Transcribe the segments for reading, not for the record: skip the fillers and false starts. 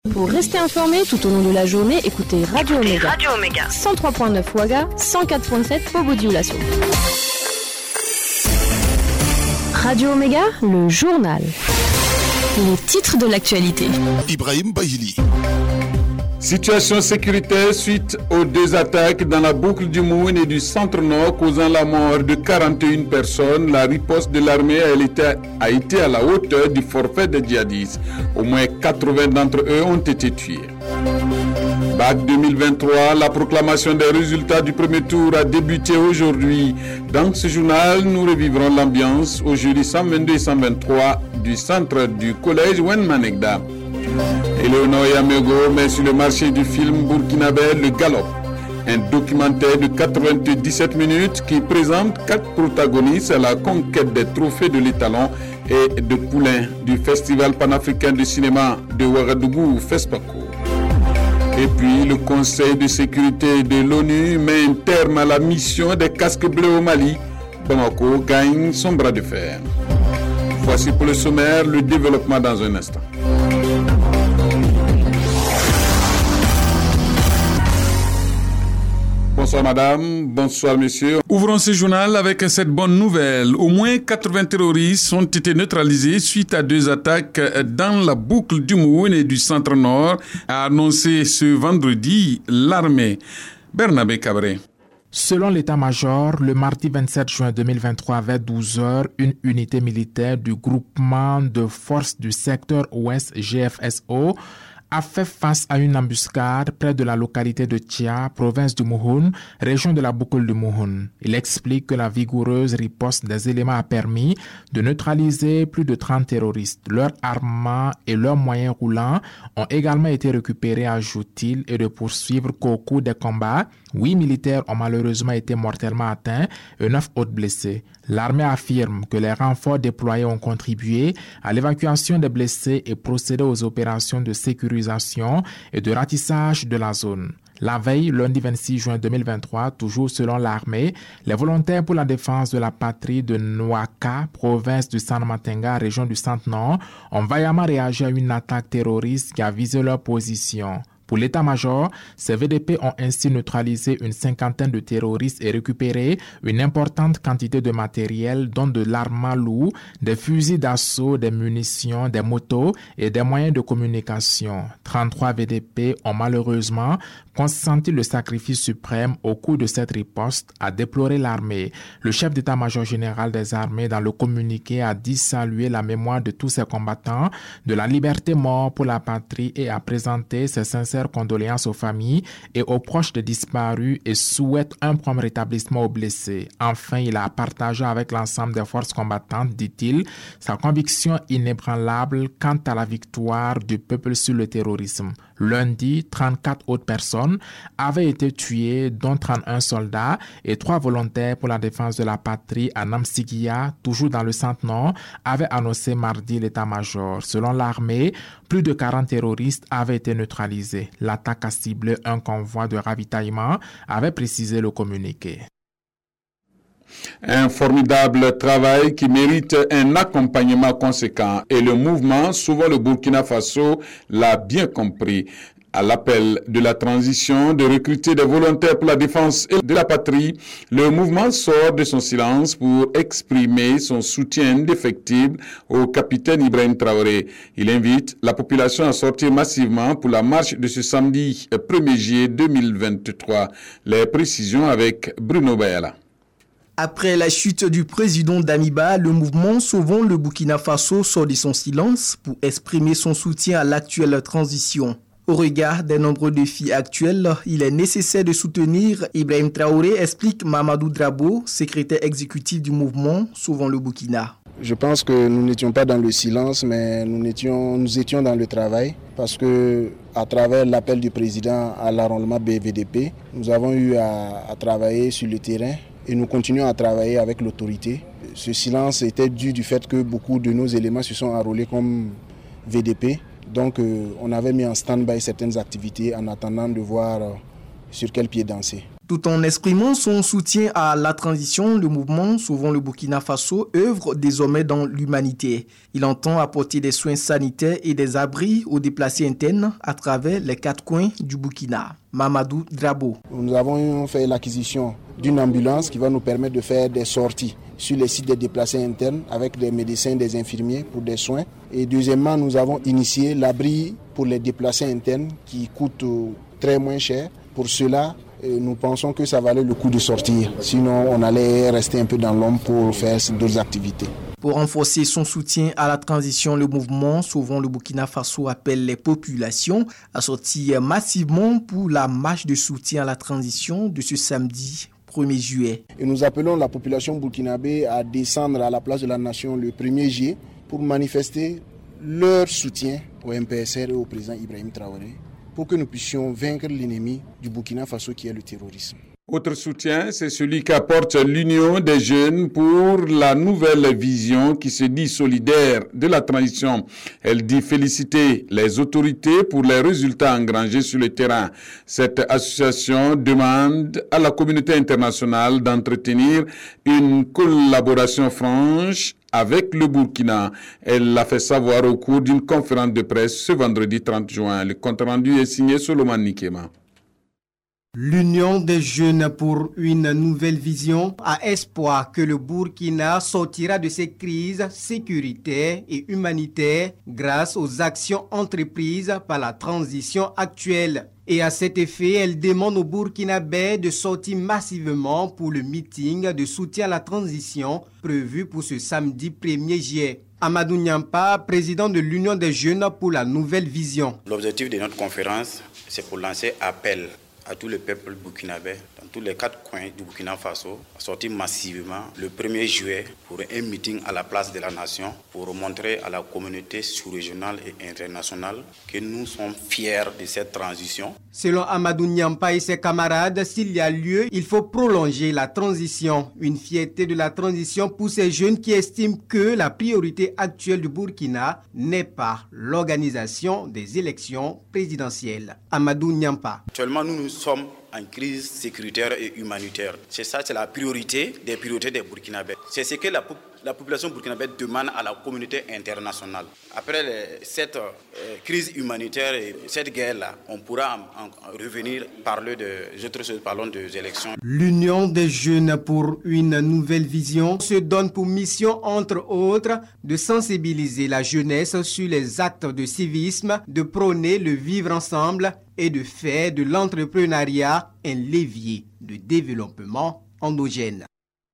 Pour rester informé tout au long de la journée, écoutez Radio Omega. 103.9 Ouaga, 104.7 Bobo-Dioulasso. Radio Omega, le journal. Les titres de l'actualité. Ibrahim Bahili. Situation sécuritaire suite aux deux attaques dans la boucle du Moune et du centre-nord causant la mort de 41 personnes. La riposte de l'armée a été à la hauteur du forfait des djihadistes. Au moins 80 d'entre eux ont été tués. BAC 2023, la proclamation des résultats du premier tour a débuté aujourd'hui. Dans ce journal, nous revivrons l'ambiance au jeudi 122 et 123 du centre du collège Wenmanegda. Eleonore Yamego met sur le marché du film burkinabé Le Galop, un documentaire de 97 minutes qui présente 4 protagonistes à la conquête des trophées de l'étalon et de poulain du Festival panafricain de cinéma de Ouagadougou, FESPACO. Et puis le Conseil de sécurité de l'ONU met un terme à la mission des casques bleus au Mali. Bamako gagne son bras de fer. Voici pour le sommaire, le développement dans un instant. Bonsoir madame, bonsoir monsieur. Ouvrons ce journal avec cette bonne nouvelle. Au moins 80 terroristes ont été neutralisés suite à deux attaques dans la boucle du Moune et du centre-nord, a annoncé ce vendredi l'armée. Bernabé Cabré. Selon l'état-major, le mardi 27 juin 2023 vers 12h, une unité militaire du groupement de forces du secteur ouest GFSO a fait face à une embuscade près de la localité de Tia, province du Mouhoun, région de la boucle du Mouhoun. Il explique que la vigoureuse riposte des éléments a permis de neutraliser plus de 30 terroristes. Leurs armements et leurs moyens roulants ont également été récupérés, ajoute-t-il, et de poursuivre qu'au cours des combats, 8 militaires ont malheureusement été mortellement atteints et 9 autres blessés. L'armée affirme que les renforts déployés ont contribué à l'évacuation des blessés et procédé aux opérations de sécurisation et de ratissage de la zone. La veille, lundi 26 juin 2023, toujours selon l'armée, les volontaires pour la défense de la patrie de Nouaka, province du San-Matenga, région du Centre-Nord, ont vaillamment réagi à une attaque terroriste qui a visé leur position. Pour l'état-major, ces VDP ont ainsi neutralisé une cinquantaine de terroristes et récupéré une importante quantité de matériel, dont de l'armement lourd, des fusils d'assaut, des munitions, des motos et des moyens de communication. 33 VDP ont malheureusement consenti le sacrifice suprême au cours de cette riposte, a déploré l'armée. Le chef d'état-major général des armées, dans le communiqué, a dit saluer la mémoire de tous ces combattants, de la liberté morte pour la patrie et a présenté ses sincères condoléances aux familles et aux proches des disparus et souhaite un prompt rétablissement aux blessés. Enfin, il a partagé avec l'ensemble des forces combattantes, dit-il, sa conviction inébranlable quant à la victoire du peuple sur le terrorisme. Lundi, 34 autres personnes avaient été tuées, dont 31 soldats et 3 volontaires pour la défense de la patrie à Namsigia, toujours dans le Centre-Nord, avait annoncé mardi l'état-major. Selon l'armée, plus de 40 terroristes avaient été neutralisés. L'attaque a ciblé un convoi de ravitaillement, avait précisé le communiqué. Un formidable travail qui mérite un accompagnement conséquent et le mouvement, souvent le Burkina Faso, l'a bien compris. À l'appel de la transition de recruter des volontaires pour la défense de la patrie, le mouvement sort de son silence pour exprimer son soutien indéfectible au capitaine Ibrahim Traoré. Il invite la population à sortir massivement pour la marche de ce samedi 1er juillet 2023. Les précisions avec Bruno Bayala. Après la chute du président Damiba, le mouvement Sauvons le Burkina Faso sort de son silence pour exprimer son soutien à l'actuelle transition. Au regard des nombreux défis actuels, il est nécessaire de soutenir Ibrahim Traoré, explique Mamadou Drabo, secrétaire exécutif du mouvement Sauvons le Burkina. Je pense que nous n'étions pas dans le silence, mais nous étions dans le travail, parce que à travers l'appel du président à l'arrondissement BVDP, nous avons eu à travailler sur le terrain et nous continuons à travailler avec l'autorité. Ce silence était dû du fait que beaucoup de nos éléments se sont enrôlés comme VDP. Donc on avait mis en stand-by certaines activités en attendant de voir sur quel pied danser. Tout en exprimant son soutien à la transition, le mouvement Sauvons le Burkina Faso œuvre désormais dans l'humanité. Il entend apporter des soins sanitaires et des abris aux déplacés internes à travers les 4 coins du Burkina. Mamadou Drabo. Nous avons fait l'acquisition d'une ambulance qui va nous permettre de faire des sorties sur les sites des déplacés internes avec des médecins, des infirmiers pour des soins. Et deuxièmement, nous avons initié l'abri pour les déplacés internes qui coûte très moins cher. Pour cela, nous pensons que ça valait le coup de sortir. Sinon, on allait rester un peu dans l'ombre pour faire d'autres activités. Pour renforcer son soutien à la transition, le mouvement Sauvons le Burkina Faso appelle les populations à sortir massivement pour la marche de soutien à la transition de ce samedi 1er juillet. Et nous appelons la population burkinabé à descendre à la place de la nation le 1er juillet pour manifester leur soutien au MPSR et au président Ibrahim Traoré pour que nous puissions vaincre l'ennemi du Burkina Faso qui est le terrorisme. Autre soutien, c'est celui qu'apporte l'Union des jeunes pour la nouvelle vision qui se dit solidaire de la transition. Elle dit féliciter les autorités pour les résultats engrangés sur le terrain. Cette association demande à la communauté internationale d'entretenir une collaboration franche avec le Burkina. Elle l'a fait savoir au cours d'une conférence de presse ce vendredi 30 juin. Le compte-rendu est signé Solomon Nikema. L'Union des jeunes pour une nouvelle vision a espoir que le Burkina sortira de ces crises sécuritaires et humanitaires grâce aux actions entreprises par la transition actuelle. Et à cet effet, elle demande au Burkinabé de sortir massivement pour le meeting de soutien à la transition prévu pour ce samedi 1er juillet. Amadou Nyampa, président de l'Union des jeunes pour la nouvelle vision. L'objectif de notre conférence, c'est pour lancer appel à tout le peuple burkinabé, dans tous les 4 coins du Burkina Faso, à sortir massivement le 1er juillet pour un meeting à la place de la nation, pour montrer à la communauté sous-régionale et internationale que nous sommes fiers de cette transition. Selon Amadou Nyampa et ses camarades, s'il y a lieu, il faut prolonger la transition. Une fierté de la transition pour ces jeunes qui estiment que la priorité actuelle du Burkina n'est pas l'organisation des élections présidentielles. Amadou Nyampa. Actuellement, nous sommes en crise sécuritaire et humanitaire. C'est ça, c'est la priorité des Burkinabés. C'est ce que la population burkinabé demande à la communauté internationale. Après cette crise humanitaire et cette guerre-là, on pourra en revenir parler des autres choses, parlons des élections. L'Union des jeunes pour une nouvelle vision se donne pour mission, entre autres, de sensibiliser la jeunesse sur les actes de civisme, de prôner le vivre ensemble et de faire de l'entrepreneuriat un levier de développement endogène.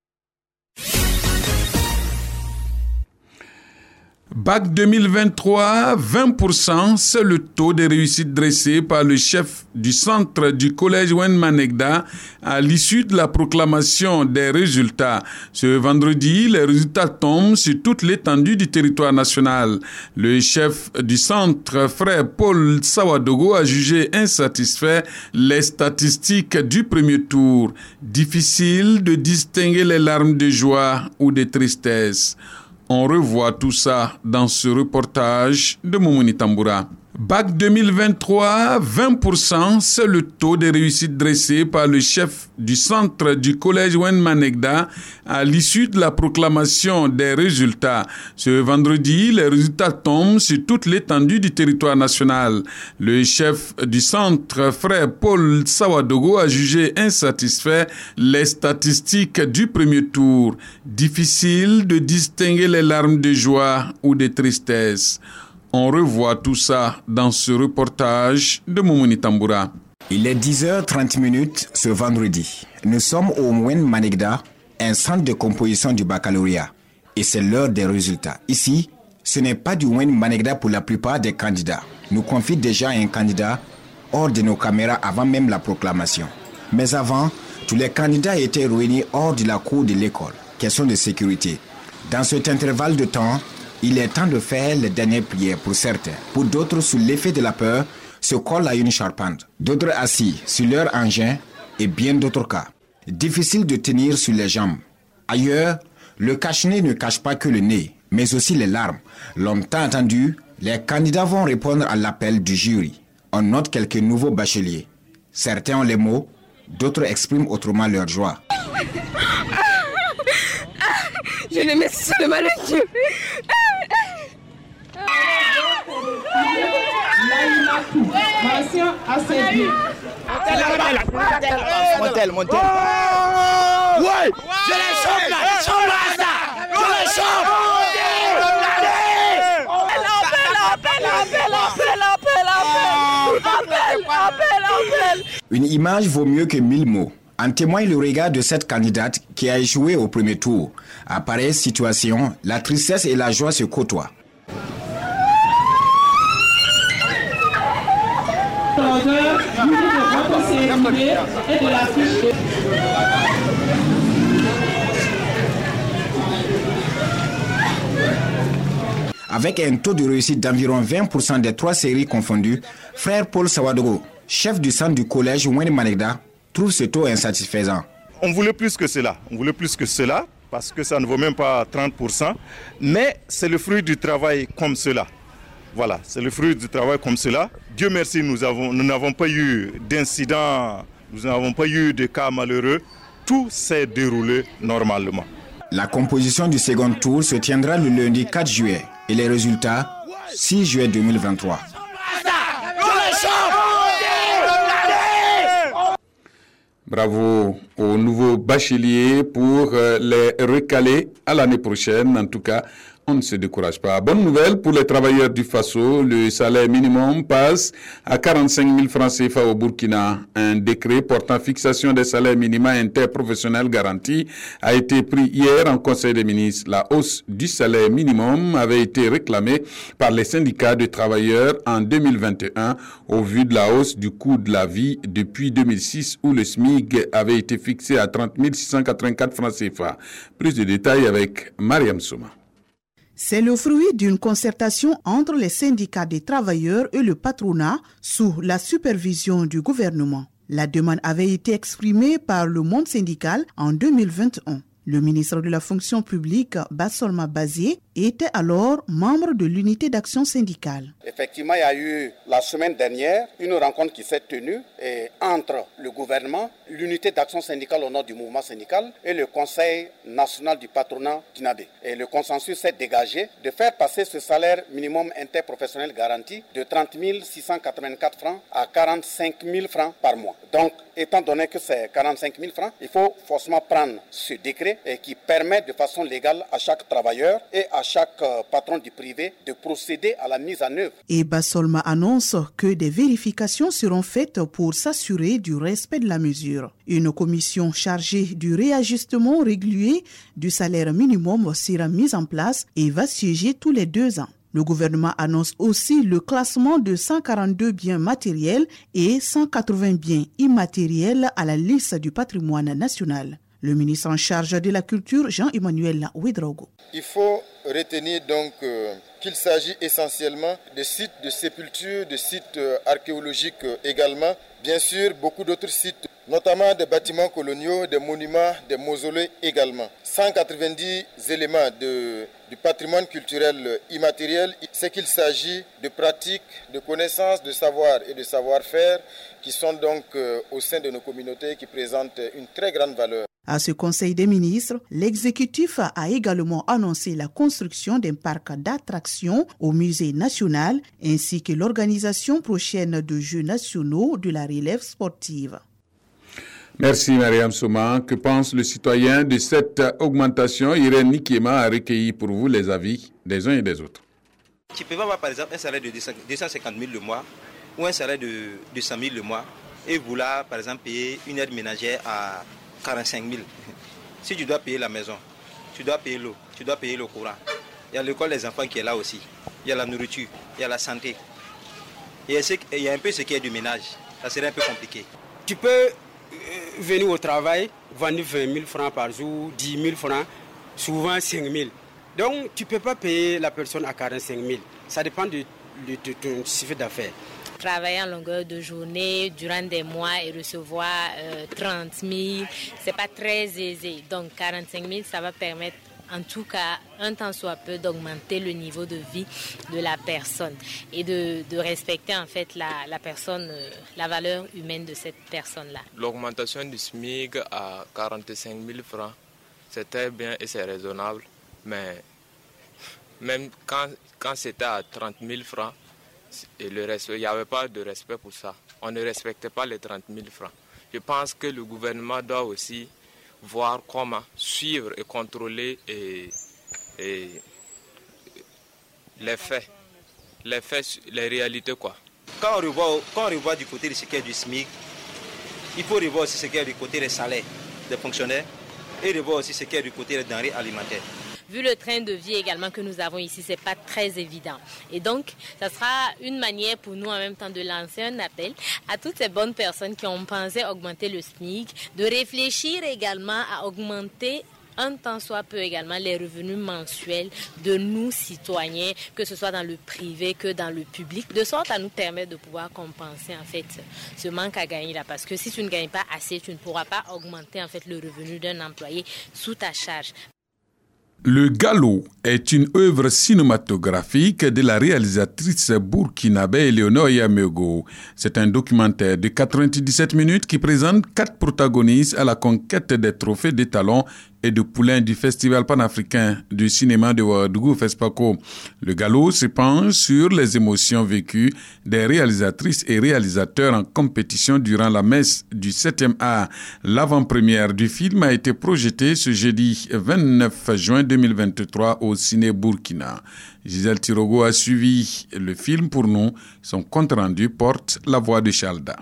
Bac 2023, 20%, c'est le taux de réussite dressé par le chef du centre du collège Wen Manegda à l'issue de la proclamation des résultats. Ce vendredi, les résultats tombent sur toute l'étendue du territoire national. Le chef du centre, frère Paul Sawadogo, a jugé insatisfait les statistiques du premier tour. Difficile de distinguer les larmes de joie ou de tristesse. On revoit tout ça dans ce reportage de Moumouni Tamboura. Bac 2023, 20%, c'est le taux de réussite dressé par le chef du centre du collège Wen Manegda à l'issue de la proclamation des résultats. Ce vendredi, les résultats tombent sur toute l'étendue du territoire national. Le chef du centre, frère Paul Sawadogo, a jugé insatisfait les statistiques du premier tour. Difficile de distinguer les larmes de joie ou de tristesse. On revoit tout ça dans ce reportage de Moumouni Tamboura. Il est 10h30 ce vendredi. Nous sommes au Wen Manegda, un centre de composition du baccalauréat. Et c'est l'heure des résultats. Ici, ce n'est pas du Wen Manegda pour la plupart des candidats. Nous confie déjà un candidat hors de nos caméras avant même la proclamation. Mais avant, tous les candidats étaient réunis hors de la cour de l'école. Question de sécurité. Dans cet intervalle de temps, il est temps de faire les dernières prières pour certains. Pour d'autres, sous l'effet de la peur, se collent à une charpente. D'autres assis sur leur engin et bien d'autres cas. Difficile de tenir sur les jambes. Ailleurs, le cache-nez ne cache pas que le nez, mais aussi les larmes. Longtemps entendu, les candidats vont répondre à l'appel du jury. On note quelques nouveaux bacheliers. Certains ont les mots D'autres expriment autrement leur joie. Je le mets sur le malheur de Dieu. Montel. Ouais, je les chope là, je les chope. Appel. Une image vaut mieux que 1000 mots. En témoigne le regard de cette candidate qui a échoué au premier tour. À pareille situation, la tristesse et la joie se côtoient. Avec un taux de réussite d'environ 20% des 3 séries confondues, frère Paul Sawadogo, chef du centre du collège Wayne Manegda, trouve ce taux insatisfaisant. On voulait plus que cela, parce que ça ne vaut même pas 30%, mais c'est le fruit du travail comme cela. Voilà, c'est le fruit du travail comme cela. Dieu merci, nous n'avons pas eu d'incidents, nous n'avons pas eu de cas malheureux. Tout s'est déroulé normalement. La composition du second tour se tiendra le lundi 4 juillet et les résultats 6 juillet 2023. Bravo aux nouveaux bacheliers pour les recaler à l'année prochaine. En tout cas, on ne se décourage pas. Bonne nouvelle pour les travailleurs du Faso. Le salaire minimum passe à 45 000 francs CFA au Burkina. Un décret portant fixation des salaires minima interprofessionnels garantis a été pris hier en Conseil des ministres. La hausse du salaire minimum avait été réclamée par les syndicats de travailleurs en 2021 au vu de la hausse du coût de la vie depuis 2006 où le SMIC avait été fixé à 30 684 francs CFA. Plus de détails avec Mariam Souma. C'est le fruit d'une concertation entre les syndicats des travailleurs et le patronat sous la supervision du gouvernement. La demande avait été exprimée par le monde syndical en 2021. Le ministre de la fonction publique, Bassolma Bazié, était alors membre de l'unité d'action syndicale. Effectivement, il y a eu la semaine dernière une rencontre qui s'est tenue entre le gouvernement, l'unité d'action syndicale au nom du mouvement syndical et le Conseil national du patronat Kinabé. Et le consensus s'est dégagé de faire passer ce salaire minimum interprofessionnel garanti de 30 684 francs à 45 000 francs par mois. Donc, étant donné que c'est 45 000 francs, il faut forcément prendre ce décret qui permet de façon légale à chaque travailleur et à chaque patron du privé de procéder à la mise en œuvre. Et Bassolma annonce que des vérifications seront faites pour s'assurer du respect de la mesure. Une commission chargée du réajustement régulier du salaire minimum sera mise en place et va siéger tous les 2 ans. Le gouvernement annonce aussi le classement de 142 biens matériels et 180 biens immatériels à la liste du patrimoine national. Le ministre en charge de la culture, Jean-Emmanuel Ouedraogo. Il faut retenir donc qu'il s'agit essentiellement de sites de sépulture, de sites archéologiques également, bien sûr beaucoup d'autres sites, notamment des bâtiments coloniaux, des monuments, des mausolées également. 190 éléments du patrimoine culturel immatériel, c'est qu'il s'agit de pratiques, de connaissances, de savoir et de savoir-faire qui sont donc au sein de nos communautés qui présentent une très grande valeur. À ce Conseil des ministres, l'exécutif a également annoncé la construction d'un parc d'attractions au Musée national ainsi que l'organisation prochaine de Jeux nationaux de la relève sportive. Merci Mariam Souma. Que pense le citoyen de cette augmentation? Irène Nikiema a recueilli pour vous les avis des uns et des autres. Tu peux avoir par exemple un salaire de 250 000 le mois ou un salaire de 100 000 le mois et vouloir par exemple payer une aide ménagère à 45 000. Si tu dois payer la maison, tu dois payer l'eau, tu dois payer le courant. Il y a l'école des enfants qui est là aussi. Il y a la nourriture, il y a la santé. Il y a un peu ce qui est du ménage. Ça serait un peu compliqué. Tu peux venir au travail, vendre 20 000 francs par jour, 10 000 francs, souvent 5 000. Donc tu ne peux pas payer la personne à 45 000. Ça dépend de ton chiffre d'affaires. Travailler en longueur de journée durant des mois et recevoir 30 000, ce n'est pas très aisé. Donc 45 000, ça va permettre en tout cas, un tant soit peu, d'augmenter le niveau de vie de la personne et de respecter en fait la personne, la valeur humaine de cette personne-là. L'augmentation du SMIC à 45 000 francs, c'est très bien et c'est raisonnable, mais même quand c'était à 30 000 francs, il n'y avait pas de respect pour ça. On ne respectait pas les 30 000 francs. Je pense que le gouvernement doit aussi voir comment suivre et contrôler les faits, les réalités quoi. Quand on revoit du côté de ce qui est du SMIC, il faut revoir aussi ce qui est du côté des salaires des fonctionnaires et revoir aussi ce qui est du côté des denrées alimentaires. Vu le train de vie également que nous avons ici, c'est pas très évident. Et donc, ça sera une manière pour nous en même temps de lancer un appel à toutes ces bonnes personnes qui ont pensé augmenter le SMIC, de réfléchir également à augmenter un tant soit peu également les revenus mensuels de nous citoyens, que ce soit dans le privé que dans le public, de sorte à nous permettre de pouvoir compenser en fait ce manque à gagner là. Parce que si tu ne gagnes pas assez, tu ne pourras pas augmenter en fait le revenu d'un employé sous ta charge. Le Gallo est une œuvre cinématographique de la réalisatrice burkinabé Eleonore Yamego. C'est un documentaire de 97 minutes qui présente 4 protagonistes à la conquête des trophées d'étalons et de poulains du Festival panafricain du cinéma de Ouagadougou, FESPACO. Le Gallo se penche sur les émotions vécues des réalisatrices et réalisateurs en compétition durant la messe du 7e art. L'avant-première du film a été projetée ce jeudi 29 juin 2023 au Ciné Burkina. Gisèle Tirogo a suivi le film pour nous. Son compte-rendu porte la voix de Chalda.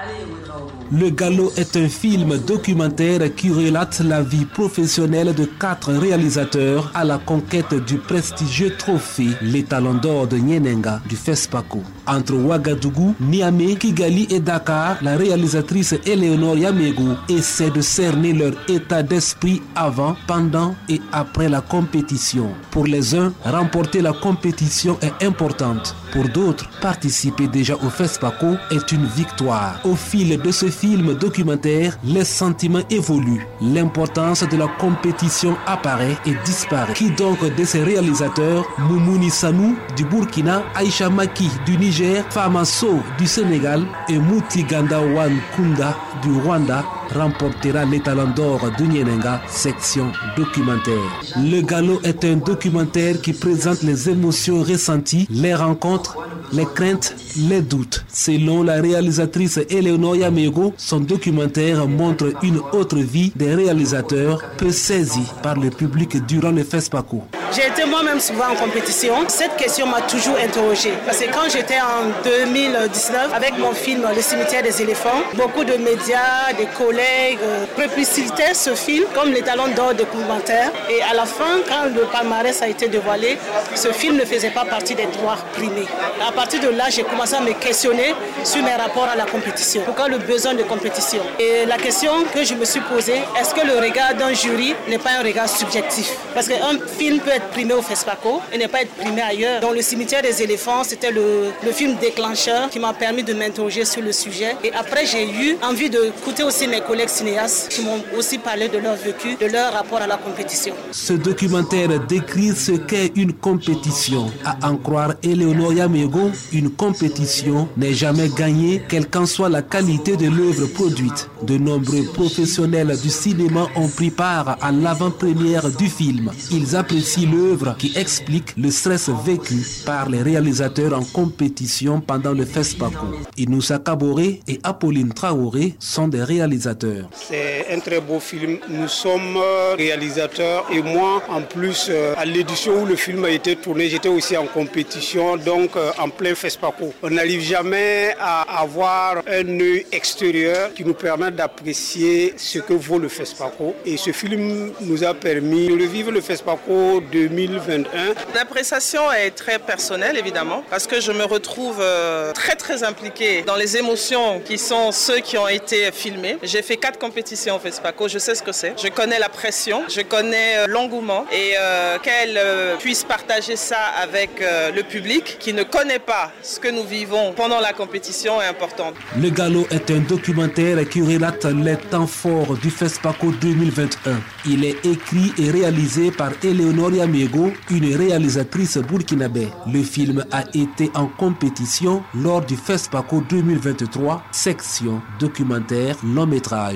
Le Gallo est un film documentaire qui relate la vie professionnelle de 4 réalisateurs à la conquête du prestigieux trophée l'Étalon d'or de Nyenenga du FESPACO. Entre Ouagadougou, Niamey, Kigali et Dakar, la réalisatrice Eleonore Yamego essaie de cerner leur état d'esprit avant, pendant et après la compétition. Pour les uns, remporter la compétition est importante. Pour d'autres, participer déjà au FESPACO est une victoire. Au fil de ce film documentaire, les sentiments évoluent. L'importance de la compétition apparaît et disparaît. Qui donc de ces réalisateurs, Moumouni Sanou du Burkina, Aïcha Maki du Niger, Fama Sow du Sénégal et Mouti Gandawan Kunda du Rwanda, remportera l'Étalon d'or de Nyenenga, section documentaire. Le Gallo est un documentaire qui présente les émotions ressenties, les rencontres, les craintes, les doutes. Selon la réalisatrice Eleonore Yamego, son documentaire montre une autre vie des réalisateurs peu saisie par le public durant le FESPACO. J'ai été moi-même souvent en compétition. Cette question m'a toujours interrogée. Parce que quand j'étais en 2019 avec mon film Le cimetière des éléphants, beaucoup de médias, des collègues publicitaient ce film comme l'Étalon d'or documentaire. Et à la fin, quand le palmarès a été dévoilé, ce film ne faisait pas partie des droits primés. À partir de là, j'ai commencé à me questionner sur mes rapports à la compétition. Pourquoi le besoin de compétition? Et la question que je me suis posée, est-ce que le regard d'un jury n'est pas un regard subjectif? Parce qu'un film peut être primé au FESPACO et ne pas être primé ailleurs. Dans Le cimetière des éléphants, c'était le film déclencheur qui m'a permis de m'interroger sur le sujet. Et après, j'ai eu envie d'écouter aussi mes collègues cinéastes qui m'ont aussi parlé de leur vécu, de leur rapport à la compétition. Ce documentaire décrit ce qu'est une compétition. À en croire Eleonore Yamego, une compétition n'est jamais gagnée, quelle qu'en soit la qualité de l'œuvre produite. De nombreux professionnels du cinéma ont pris part à l'avant-première du film. Ils apprécient l'œuvre qui explique le stress vécu par les réalisateurs en compétition pendant le FESPACO. Inoussa Kaboré et Apolline Traoré sont des réalisateurs. C'est un très beau film. Nous sommes réalisateurs et moi, en plus, à l'édition où le film a été tourné, j'étais aussi en compétition, donc en plein FESPACO. On n'arrive jamais à avoir un œil extérieur qui nous permet d'apprécier ce que vaut le FESPACO. Et ce film nous a permis de revivre le FESPACO 2021. L'appréciation est très personnelle, évidemment, parce que je me retrouve très impliquée dans les émotions qui sont ceux qui ont été filmés. J'ai J'ai fait 4 compétitions au FESPACO, je sais ce que c'est. Je connais la pression, je connais l'engouement et qu'elle puisse partager ça avec le public qui ne connaît pas ce que nous vivons pendant la compétition est importante. Le galop est un documentaire qui relate les temps forts du FESPACO 2021. Il est écrit et réalisé par Eleonore Yamego, une réalisatrice burkinabé. Le film a été en compétition lors du FESPACO 2023, section documentaire long métrage.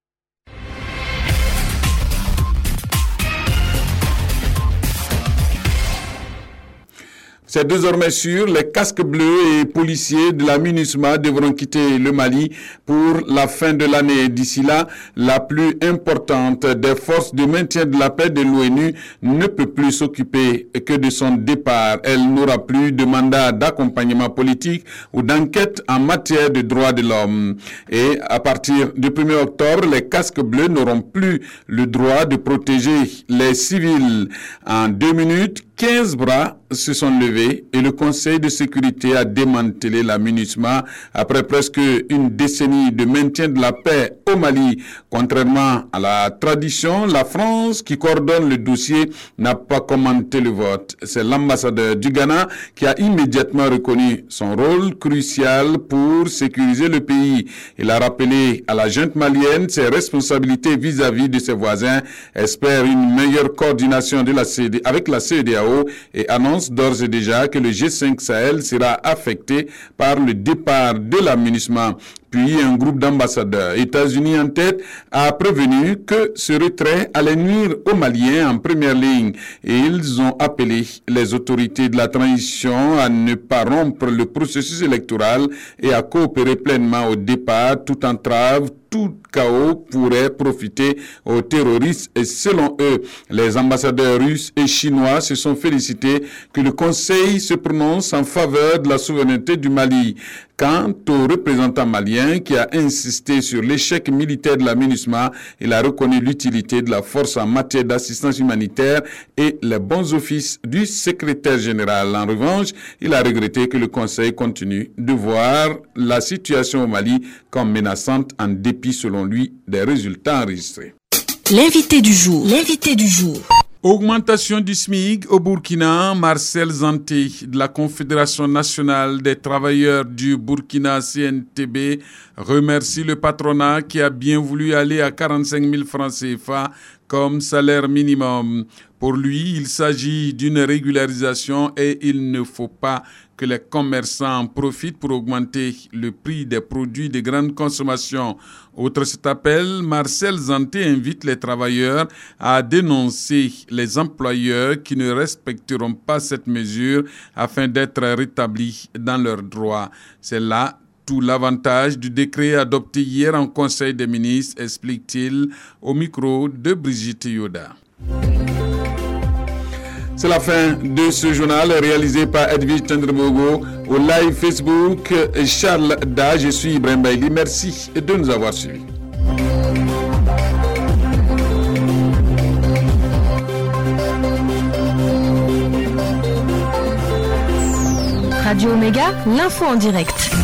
C'est désormais sûr, les casques bleus et policiers de la MINUSMA devront quitter le Mali pour la fin de l'année. D'ici là, la plus importante des forces de maintien de la paix de l'ONU ne peut plus s'occuper que de son départ. Elle n'aura plus de mandat d'accompagnement politique ou d'enquête en matière de droits de l'homme. Et à partir du 1er octobre, les casques bleus n'auront plus le droit de protéger les civils. En 2 minutes, 15 bras se sont levés et le Conseil de sécurité a démantelé la MINUSMA après presque une décennie de maintien de la paix au Mali. Contrairement à la tradition, la France, qui coordonne le dossier, n'a pas commenté le vote. C'est l'ambassadeur du Ghana qui a immédiatement reconnu son rôle crucial pour sécuriser le pays. Il a rappelé à la junte malienne ses responsabilités vis-à-vis de ses voisins, espère une meilleure coordination de avec la CEDEAO et annonce d'ores et déjà que le G5 Sahel sera affecté par le départ de la MINUSMA. Puis un groupe d'ambassadeurs, États-Unis en tête, a prévenu que ce retrait allait nuire aux Maliens en première ligne. Et ils ont appelé les autorités de la transition à ne pas rompre le processus électoral et à coopérer pleinement au départ. Toute entrave, tout chaos pourrait profiter aux terroristes. Et selon eux, les ambassadeurs russes et chinois se sont félicités que le Conseil se prononce en faveur de la souveraineté du Mali. Quant au représentant malien qui a insisté sur l'échec militaire de la MINUSMA, il a reconnu l'utilité de la force en matière d'assistance humanitaire et les bons offices du secrétaire général. En revanche, il a regretté que le Conseil continue de voir la situation au Mali comme menaçante en dépit, selon lui, des résultats enregistrés. L'invité du jour. Augmentation du SMIC au Burkina. Marcel Zanté de la Confédération nationale des travailleurs du Burkina CNTB remercie le patronat qui a bien voulu aller à 45 000 francs CFA comme salaire minimum. Pour lui, il s'agit d'une régularisation et il ne faut pas que les commerçants en profitent pour augmenter le prix des produits de grande consommation. Outre cet appel, Marcel Zanté invite les travailleurs à dénoncer les employeurs qui ne respecteront pas cette mesure afin d'être rétablis dans leurs droits. C'est là tout l'avantage du décret adopté hier en Conseil des ministres, explique-t-il au micro de Brigitte Yoda. C'est la fin de ce journal réalisé par Edwige Tendrebogo au live Facebook Charles Da. Je suis Ibrahim Baïli. Merci de nous avoir suivis. Radio Omega, l'info en direct.